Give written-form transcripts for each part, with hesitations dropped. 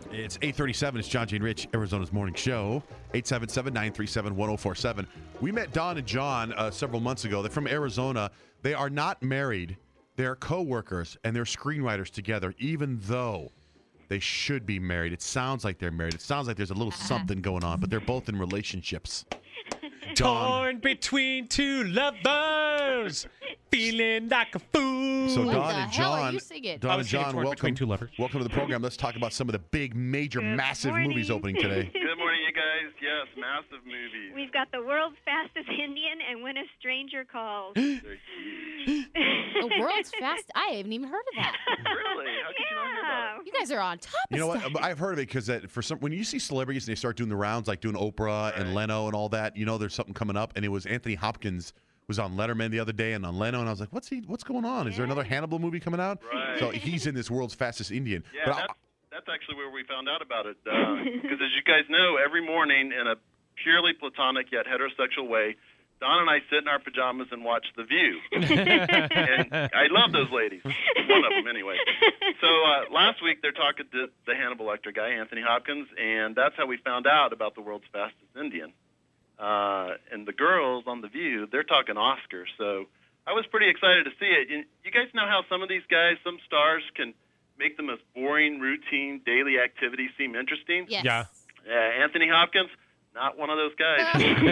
It's 8:37. It's John J. and Rich, Arizona's morning show. 877-937-1047. We met Don and John several months ago. They're from Arizona. They are not married. They're co-workers, and they're screenwriters together, even though they should be married. It sounds like they're married. It sounds like there's a little something going on, but they're both in relationships. Torn between two lovers, feeling like a fool. So What Don the and hell are John, you singing? Don and John, Torn welcome, between two lovers. welcome to the program. Let's talk about some of the big, major, massive morning. movies opening today. Good morning, you guys. Yes, massive movies. We've got the world's fastest Indian and When a Stranger Calls. They're huge. The world's fast. I haven't even heard of that. Really? How could you not know about it? You guys are on top of You know stuff. what? I've heard of it because for some, when you see celebrities and they start doing the rounds, like doing Oprah and Leno and all that, you know there's something coming up. And it was Anthony Hopkins was on Letterman the other day and on Leno, and I was like, what's going on? Is there another Hannibal movie coming out? Right. So he's in this world's fastest Indian. Yeah, But that's actually where we found out about it. Because as you guys know, every morning in a purely platonic yet heterosexual way, Don and I sit in our pajamas and watch The View. And I love those ladies. One of them, anyway. So last week they're talking to the Hannibal Lecter guy, Anthony Hopkins, and that's how we found out about the world's fastest Indian. And the girls on The View, they're talking Oscar. So I was pretty excited to see it. You guys know how some of these guys, some stars, can make the most boring, routine, daily activity seem interesting? Yes. Yeah. Anthony Hopkins, not one of those guys.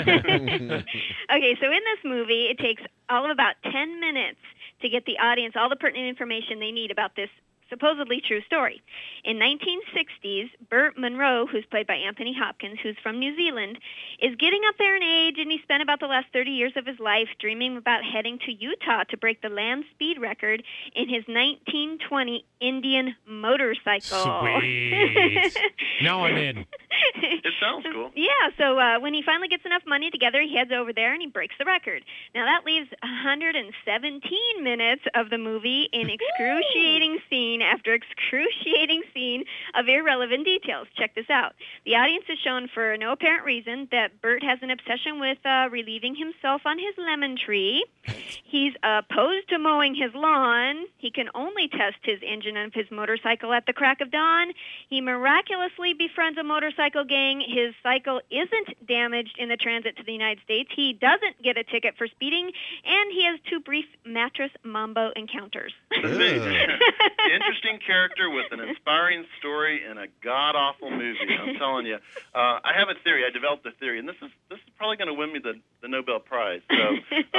Okay, so in this movie, it takes all of about 10 minutes to get the audience all the pertinent information they need about this supposedly true story. In 1960s, Burt Munro, who's played by Anthony Hopkins, who's from New Zealand, is getting up there in age, and he spent about the last 30 years of his life dreaming about heading to Utah to break the land speed record in his 1920 Indian motorcycle. Sweet. Now I'm in. It sounds cool. Yeah, so when he finally gets enough money together, he heads over there and he breaks the record. Now, that leaves 117 minutes of the movie in excruciating scene after excruciating scene of irrelevant details. Check this out. The audience is shown for no apparent reason that Bert has an obsession with relieving himself on his lemon tree. He's opposed to mowing his lawn. He can only test his engine of his motorcycle at the crack of dawn. He miraculously befriends a motorcycle gang. His cycle isn't damaged in the transit to the United States. He doesn't get a ticket for speeding, and he has 2 brief mattress mambo encounters. Interesting character with an inspiring story and a god-awful movie. I'm telling you. I have a theory. I developed a theory, and this is probably going to win me the Nobel Prize. So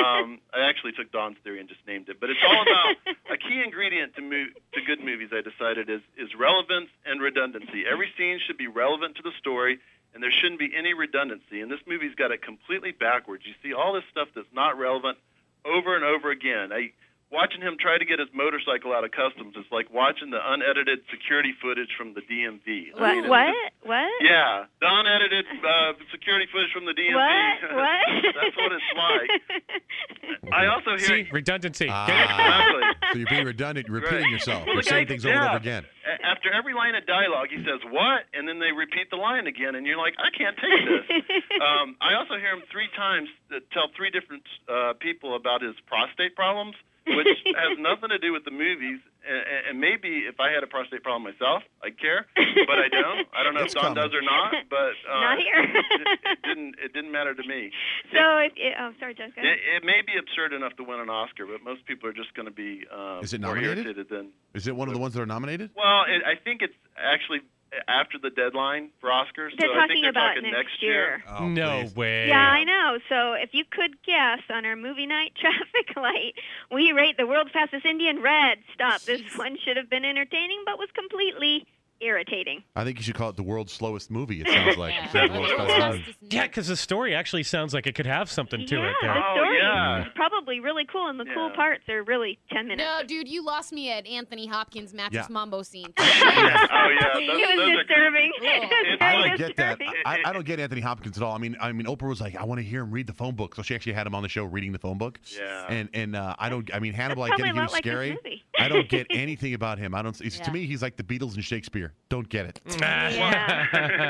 I actually took Don's theory and just named it. But it's all about a key ingredient to good movies, I decided, is relevance and redundancy. Every scene should be relevant to the story, and there shouldn't be any redundancy. And this movie's got it completely backwards. You see all this stuff that's not relevant over and over again. Watching him try to get his motorcycle out of customs is like watching the unedited security footage from the DMV. What? Yeah, the unedited security footage from the DMV. What? That's what it's like. I also hear... See, redundancy. Exactly. so you're being redundant, you're repeating yourself. You're Look, saying things over and over again. After every line of dialogue, he says, "What?" And then they repeat the line again, and you're like, I can't take this. I also hear him 3 times tell 3 different people about his prostate problems, which has nothing to do with the movies. And maybe if I had a prostate problem myself, I'd care, but I don't. I don't know if Don does or not, but Not here. it didn't matter to me. Sorry, Jessica. It may be absurd enough to win an Oscar, but most people are just going to be Is it more nominated? irritated than... Is it one of the ones that are nominated? Well, I think it's actually after the deadline for Oscars. They're so I think talking they're about talking next year. Oh, No please. way. Yeah, I know. So if you could guess on our movie night traffic light, we rate the world's fastest Indian red. Stop. This one should have been entertaining, but was completely irritating. I think you should call it the world's slowest movie, it sounds like. Yeah. Instead of the world's fastest movie. Yeah, because the story actually sounds like it could have something to it. Yeah, There. the story yeah. is probably really cool, and the cool Yeah. parts are really 10 minutes. No, dude, you lost me at Anthony Hopkins' mattress Yeah. mambo scene. Oh, yeah. It was disturbing. Cool. It was I very don't get that. disturbing. I don't get Anthony Hopkins at all. I mean, Oprah was like, I want to hear him read the phone book, so she actually had him on the show reading the phone book. Yeah. And I don't. I mean, Hannibal, I Probably get a it, he lot was like this scary. movie. I don't get anything about him. I don't. Yeah. To me, he's like the Beatles and Shakespeare. Don't get it. Yeah.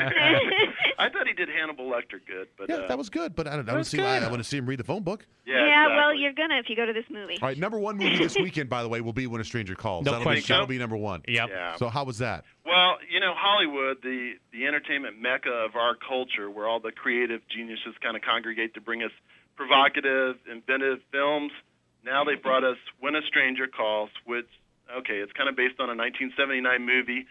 I thought he did Hannibal Lecter good, but Yeah, that was good, but I don't was see why. good. I want to see him read the phone book. Yeah, well, exactly. you're gonna if you go to this movie. All right, number one movie this weekend, by the way, will be When a Stranger Calls. No that'll question. That'll be number one. Yep. Yeah. So how was that? Well, Hollywood, the entertainment mecca of our culture, where all the creative geniuses kind of congregate to bring us provocative, inventive films. Now they brought us When a Stranger Calls, which, it's kind of based on a 1979 movie,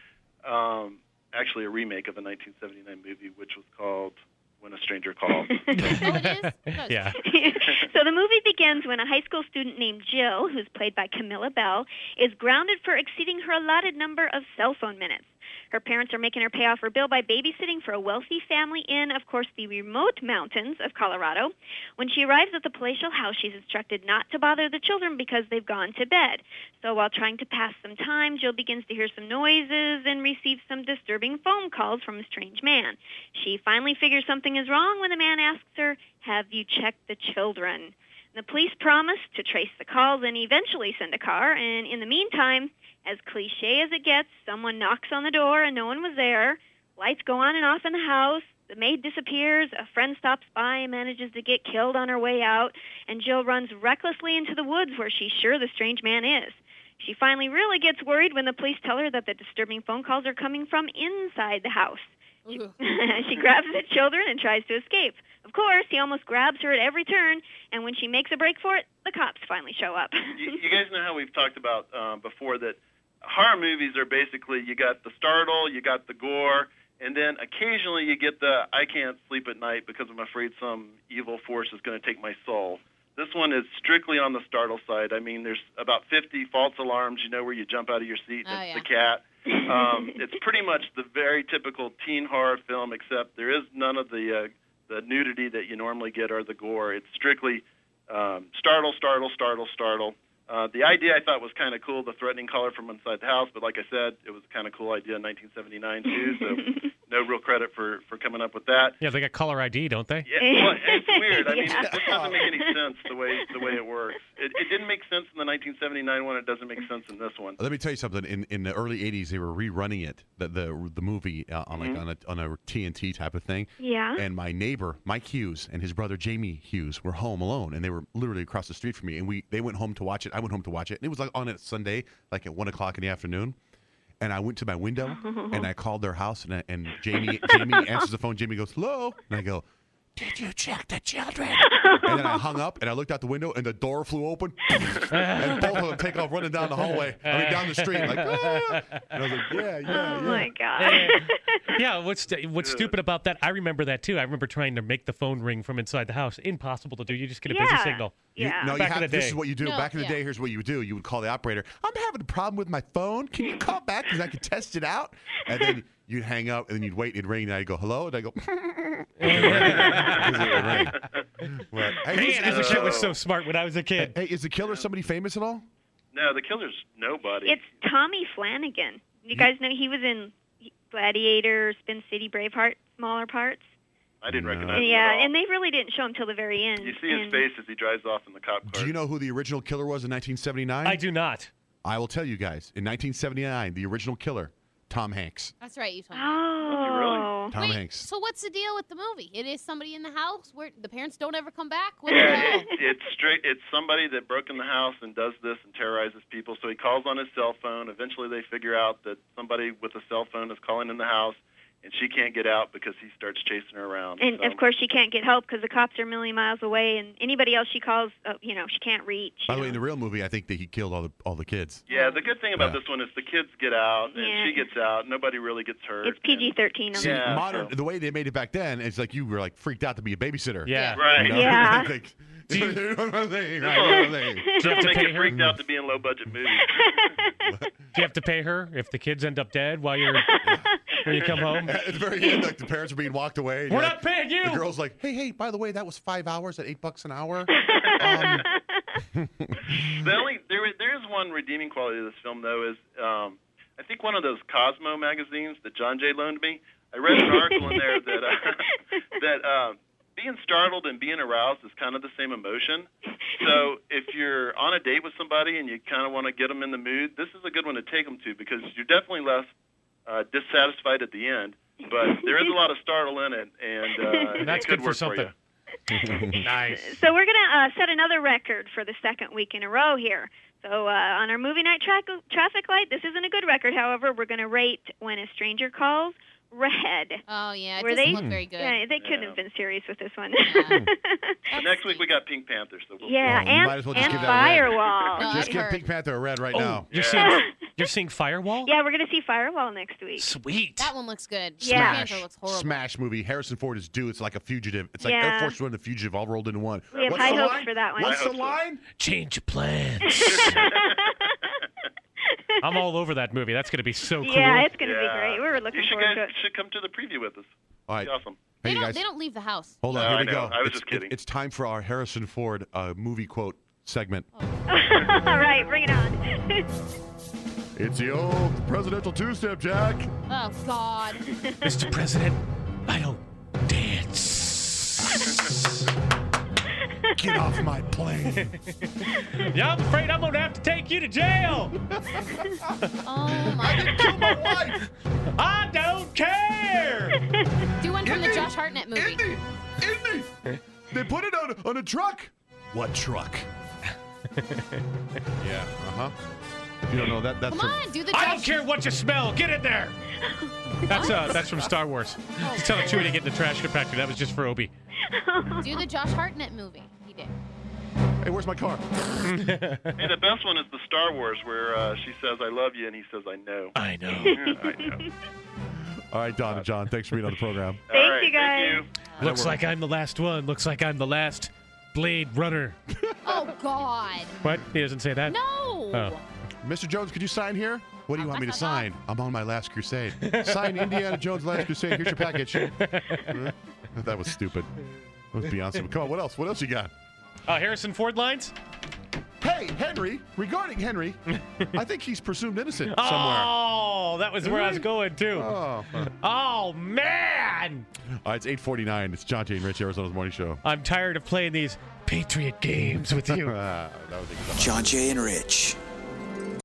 actually a remake of a 1979 movie, which was called When a Stranger Calls. Oh, it is? Good. Yeah. So the movie begins when a high school student named Jill, who's played by Camilla Bell, is grounded for exceeding her allotted number of cell phone minutes. Her parents are making her pay off her bill by babysitting for a wealthy family in, of course, the remote mountains of Colorado. When she arrives at the palatial house, she's instructed not to bother the children because they've gone to bed. So while trying to pass some time, Jill begins to hear some noises and receives some disturbing phone calls from a strange man. She finally figures something is wrong when the man asks her, "Have you checked the children?" The police promise to trace the calls and eventually send a car, and in the meantime, as cliche as it gets, someone knocks on the door and no one was there. Lights go on and off in the house. The maid disappears. A friend stops by and manages to get killed on her way out. And Jill runs recklessly into the woods where she's sure the strange man is. She finally really gets worried when the police tell her that the disturbing phone calls are coming from inside the house. Ooh. She grabs the children and tries to escape. Of course, he almost grabs her at every turn, and when she makes a break for it, the cops finally show up. You guys know how we've talked about before that horror movies are basically you got the startle, you got the gore, and then occasionally you get the I can't sleep at night because I'm afraid some evil force is going to take my soul. This one is strictly on the startle side. I mean, there's about 50 false alarms, where you jump out of your seat and it's the cat. It's pretty much the very typical teen horror film, except there is none of the nudity that you normally get or the gore. It's strictly startle, startle, startle, startle. The idea I thought was kind of cool, the threatening caller from inside the house, but like I said, it was a kind of cool idea in 1979 too, so no real credit for coming up with that. Yeah, they got caller ID, don't they? Yeah, well, it's weird. I mean, Yeah. this doesn't make any sense the way it works. It didn't make sense in the 1979 one. It doesn't make sense in this one. Let me tell you something. In the early '80s, they were rerunning it, the movie on a TNT type of thing. Yeah. And my neighbor Mike Hughes and his brother Jamie Hughes were home alone, and they were literally across the street from me. And they went home to watch it. I went home to watch it, and it was like on a Sunday, like at 1:00 in the afternoon. And I went to my window and I called their house, and Jamie answers the phone. Jamie goes, "Hello," and I go, "Did you check the children?" And then I hung up and I looked out the window and the door flew open, and both of them take off running down the hallway. Down the street, like, "Ah!" And I was like, "Yeah." Oh my God. Yeah, what's stupid about that? I remember that too. I remember trying to make the phone ring from inside the house. Impossible to do. You just get a busy Yeah. signal. Yeah. No, Back in the this day. is what you do. No, Back in the yeah. day, here's what you would do. You would call the operator. "I'm having a problem with my phone. Can you call back because I can test it out?" And then you'd hang up, and then you'd wait, and it'd ring, and I'd go, "Hello?" And I'd go, But, hey, Man, is this shit was so smart when I was a kid. hey, is the killer somebody famous at all? No, the killer's nobody. It's Tommy Flanagan. You guys know he was in Gladiator, Spin City, Braveheart, smaller parts. I didn't No. recognize him Yeah, at all. and they really didn't show him till the very end. You see his And- face as he drives off in the cop car. Do you know who the original killer was in 1979? I do not. I will tell you guys. In 1979, the original killer, Tom Hanks. That's right. You told me. Oh. Tom Wait, Hanks. so what's the deal with the movie? It is somebody in the house where the parents don't ever come back? What the Yeah, hell? it's straight. It's somebody that broke in the house and does this and terrorizes people. So he calls on his cell phone. Eventually, they figure out that somebody with a cell phone is calling in the house, and she can't get out because he starts chasing her around. And So- of course, she can't get help because the cops are a million miles away, and anybody else she calls, she can't reach. By the you way, in the know. real movie, I think that he killed all the kids. yeah, the good thing about Yeah. this one is the kids get out and Yeah. she gets out. Nobody really gets hurt. It's PG-13. See, Yeah, modern so- the way they made it back then, it's like you were like freaked out to be a babysitter. Yeah. Right. You know? Yeah. Like, Do you- right, Do you have to Make pay you her? freaked out to be in low-budget movies. Do you have to pay her if the kids end up dead while when you come home? At the very end, like the parents are being walked away. and We're you're not paying you. The girl's like, hey, by the way, that was 5 hours at $8 an hour. There is one redeeming quality of this film, though, is I think one of those Cosmo magazines that John Jay loaned me. I read an article in there that being startled and being aroused is kind of the same emotion. So if you're on a date with somebody and you kind of want to get them in the mood, this is a good one to take them to because you're definitely less dissatisfied at the end. But there is a lot of startle in it, and that's it could good work for something. you. Nice. So we're going to set another record for the second week in a row here. So on our movie night traffic light, this isn't a good record. However, we're going to rate When a Stranger Calls Red. Oh, yeah. It Were doesn't they- look very good. Yeah, they couldn't Yeah. have been serious with this one. So next week we got Pink Panther. So we'll Yeah, Well, you might as well just and give that a red. Firewall. No, Just I give heard. Pink Panther a red right Oh, now. you're seeing Firewall? Yeah, we're going to see Firewall next week. Sweet. That one looks good. Yeah. Panther looks horrible. Smash movie. Harrison Ford is due. It's like a fugitive. It's like Yeah. Air Force One and the Fugitive all rolled into one. We have What's high the hopes line? for that one. What's I the hope so. line? Change your plans. I'm all over that movie. That's going to be so cool. Yeah, it's going to Yeah. be great. We're looking you should forward to guys it. should come to the preview with us. All right. It'd be awesome. They Hey, don't, guys. they don't leave the house. Hold on. No, Here I we know. go. I was just kidding. It's time for our Harrison Ford movie quote segment. All right, bring it on. It's the old presidential two-step, Jack. Oh, God. Mr. President, I don't dance. Get off my plane. Yeah, I'm afraid I'm going to have to take you to jail. Oh, my. Kill my wife. I don't care. Do one from the Indy! Josh Hartnett movie. Indy. They put it on a truck. What truck? Yeah. If you don't know that, that's Come on, do the I don't Josh. care what you smell. Get in there. That's from Star Wars. He's telling Chewie to get in the trash compactor. That was just for Obi. Do the Josh Hartnett movie. He did. Hey, where's my car? Hey, the best one is the Star Wars where she says "I love you" and he says "I know." I know. Yeah, I know. All right, Don and John, thanks for being on the program. All Thank right, you, guys. Thank you. Looks like I'm the last one. Looks like I'm the last Blade Runner. Oh, God. What? He doesn't say that? No. Oh. Mr. Jones, could you sign here? What do you Oh, want me to that's not sign? I'm on my last crusade. Sign Indiana Jones' Last Crusade. Here's your package. That was stupid. That was Beyonce. Come on, what else? What else you got? Harrison Ford lines? Hey, Henry, regarding Henry, I think he's presumed innocent somewhere. Oh, that was where I was going, too. Oh. Oh, man. All right, it's 8:49. It's John J. and Rich, Arizona's Morning Show. I'm tired of playing these Patriot games with you. That was exactly. John Jay and Rich,